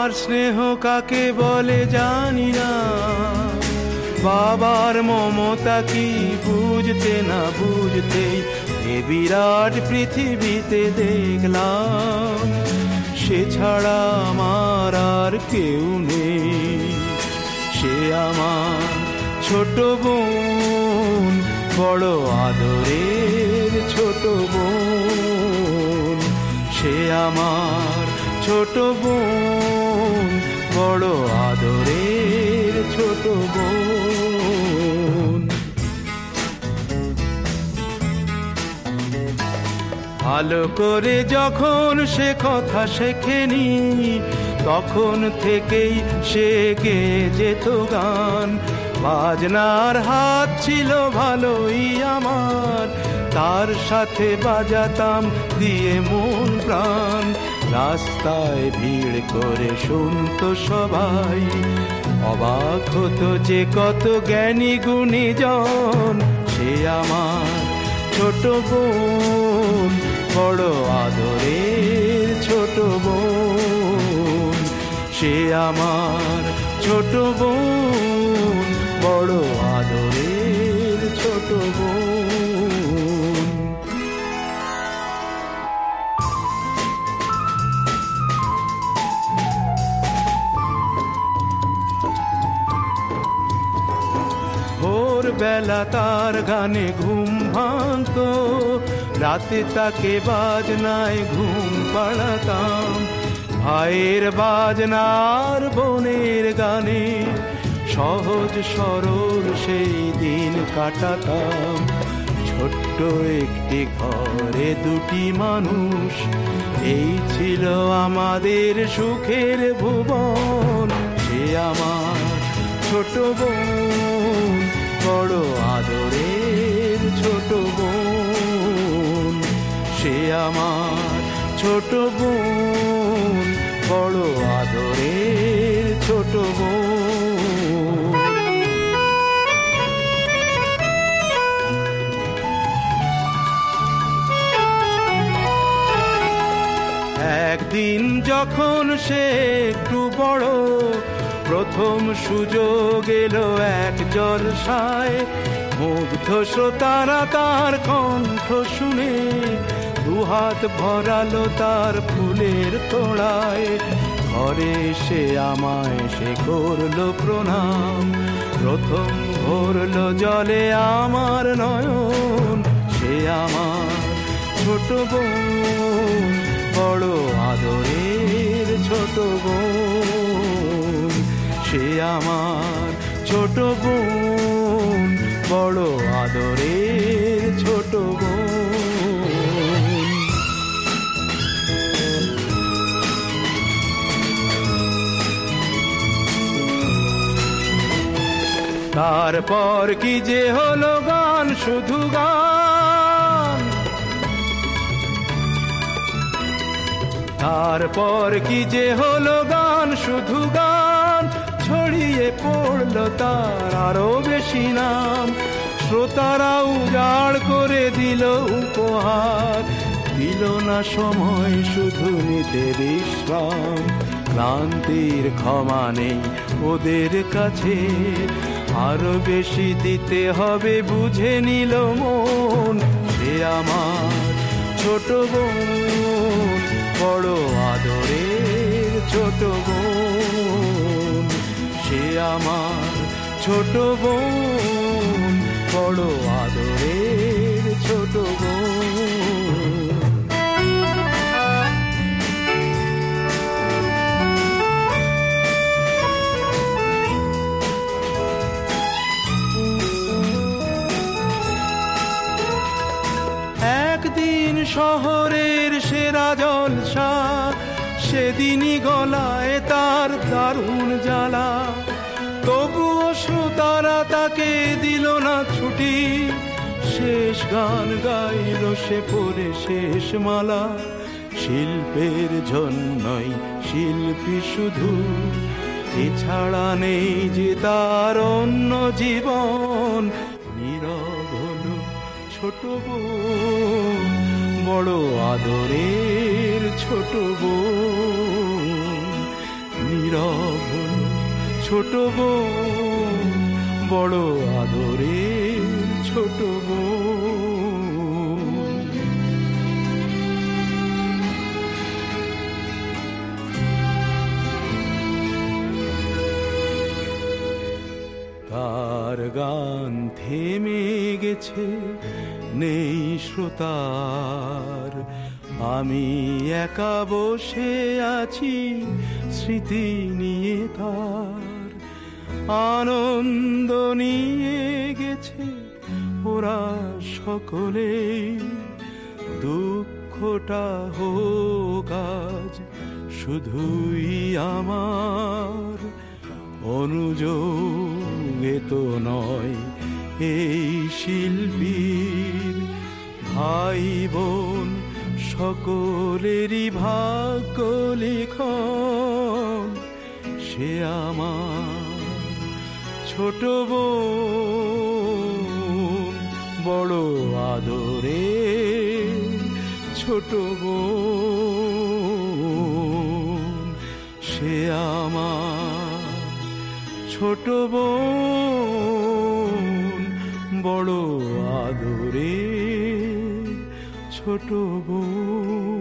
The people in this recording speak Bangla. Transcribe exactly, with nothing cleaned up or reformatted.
মার স্নেহ কাকে বলে জানি না, বাবার মমতা কি বুঝতে না বুঝতে এ বিরাট পৃথিবীতে দেখলাম, সে ছাড়া আমার আর কেউ নেই। সে আমার ছোট বোন, বড় আদরের ছোট বোন। সে আমার ছোট বোন, বড় আদরের ছোট বোন। ভালো করে যখন সে কথা শেখেনি, তখন থেকেই সে গেয়ে যেত গান। বাজনার হাত ছিল ভালোই আমার, তার সাথে বাজাতাম দিয়ে মন প্রাণ। রাস্তায় ভিড় করে শুনতো সবাই, অবাক হতো যে কত জ্ঞানী গুণী জন। সে আমার ছোট বোন, বড় আদরের ছোট বোন। সে আমার ছোট বোন, বড় আদরের ছোট বোন। ভোরবেলা তার গানে ঘুম ভাঙতো, রাতে তাকে বাজনায় ঘুম পাড়াতাম। ভাইয়ের বাজনার বোনের গানে সহজ সরল সেই দিন কাটাতাম। ছোট্ট একটি ঘরে দুটি মানুষ, এই ছিল আমাদের সুখের ভুবন। সে আমার ছোট বোন, বড় আদরের ছোট বোন। সে আমার ছোট বোন, বড় আদরের ছোট বোন। একদিন যখন সে একটু বড়, প্রথম সুযোগ এলো এক জলসায়। মুগ্ধ শ্রোতারা তার কণ্ঠ শুনে দুহাত ভরালো তার ফুলের তোড়ায়। ঘরে সে আমায় সে করলো প্রণাম, প্রথম ভরলো জলে আমার নয়ন। সে আমার ছোট বোন, বড় আদরের ছোট বোন। সে আমার ছোট বোন, বড় আদরের ছোট বোন। তারপর কি যে হলো গান, শুধু গান। তারপর কি যে হলো গান, শুধু গান। ছড়িয়ে পড়লো তার আরো বেশি নাম। শ্রোতারা উজাড় করে দিল উপহার, দিল না সময় শুধু নিতে বিশ্রাম। ক্লান্তির ক্ষমা নেই ওদের কাছে, আরো বেশি দিতে হবে বুঝে নিল মন। সে আমার ছোট বোন, বড় আদরের ছোট বোন। সে আমার ছোট বোন, বড় আদরের ছোট বোন। একদিন শহরের সেরা জলসা, সেদিনই গলায় তার দারুণ জ্বালা। তবুও শ্রোতারা তাকে দিল না ছুটি, শেষ গান গাইল সে পরে শেষ মালা। শিল্পের জন্যই শিল্পী শুধু, এছাড়া নেই যে তার অন্য জীবন। নীরব হলো ছোট বোন, বড় আদরের ছোট বোন। নীরব হলো ছোট বোন, বড় আদরের ছোট বোন। তার গান থেমে গেছে, নেই শ্রোতার, আমি একা বসে আছি স্মৃতি নিয়ে তার। আনন্দ নিয়ে গেছে ওরা সকলেই, দুঃখটা হোক আজ শুধুই আমার। অনুযোগে তো নয় এই শিল্পীর, ভাই বোন সকলেরই ভাগ্য লিখন। সে আমার ছোট বোন, বড় আদরে ছোট বোন। সে আমার ছোট বোন, বড় আদরে ছোট বোন।